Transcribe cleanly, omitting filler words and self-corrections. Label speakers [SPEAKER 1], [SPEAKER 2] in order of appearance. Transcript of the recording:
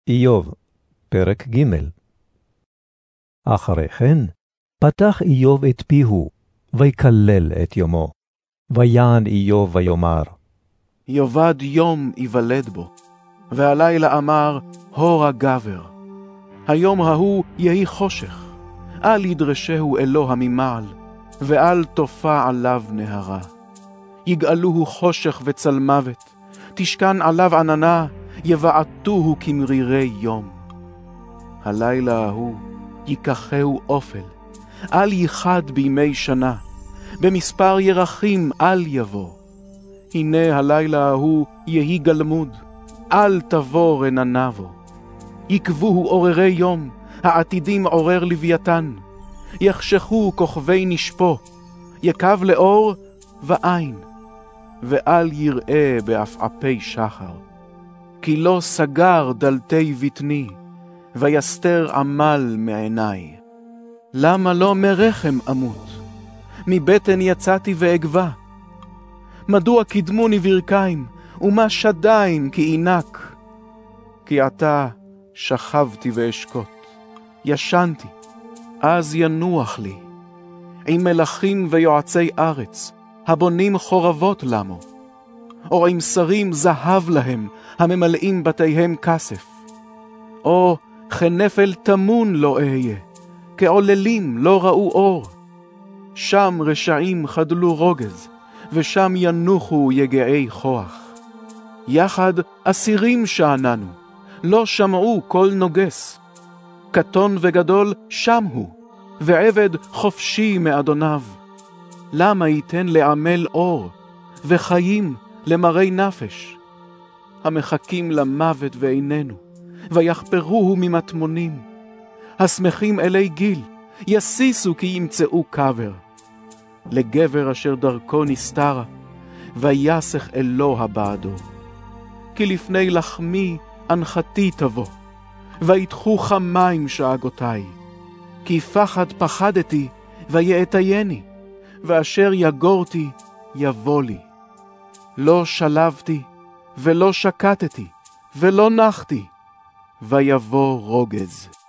[SPEAKER 1] איוב, פרק ג'. אחרי כן, פתח איוב את פיהו, ויקלל את יומו. ויען איוב ויאמר,
[SPEAKER 2] יאבד יום יוולד בו, והלילה אמר, הורה גבר. היום ההוא יהי חושך, אל ידרשהו אלוה ממעל, ואל תופע עליו נהרה. יגאלוהו חושך וצל מוות, תשכן עליו עננה, יבעטוהו כמרירי יום. הלילה ההוא ייקחהו אופל, אל ייחד בימי שנה, במספר ירחים אל יבוא. הנה הלילה ההוא יהי גלמוד, אל תבוא רננה בו. יקבוהו עוררי יום, העתידים עורר לוויתן. יחשכו כוכבי נשפו, יקב לאור ואין, ואל יראה בעפעפי שחר. כי לא סגר דלתי בטני, ויסתר עמל מעיני. למה לא מרחם אמות? מבטן יצאתי ואגבה. מדוע קדמוני ברכיים, ומה שדיים כי עינק? כי עתה שכבתי ואשקוט, ישנתי, אז ינוח לי. עם מלכים ויועצי ארץ, הבונים חורבות למו, או עם שרים זהב להם, הממלאים בתיהם כסף. או כנפל תמון לא אהיה, כעוללים לא ראו אור. שם רשעים חדלו רוגז, ושם ינוחו יגעי כוח. יחד אסירים שעננו, לא שמעו קול נוגס. קטון וגדול שם הוא, ועבד חופשי מאדוניו. למה ייתן לעמל אור, וחיים למרי נפש? המחכים למוות ואיננו, ויחפרוהו ממטמונים. השמחים אלי גיל, יסיסו כי ימצאו קבר. לגבר אשר דרכו נסתרה, ויסך אלוה בעדו. כי לפני לחמי אנחתי תבוא, ויתחו חמיים שאגותי. כי פחד פחדתי, ויעתייני, ואשר יגורתי יבוא לי. לא שלבתי, ולא שקטתי, ולא נחתי, ויבוא רוגז.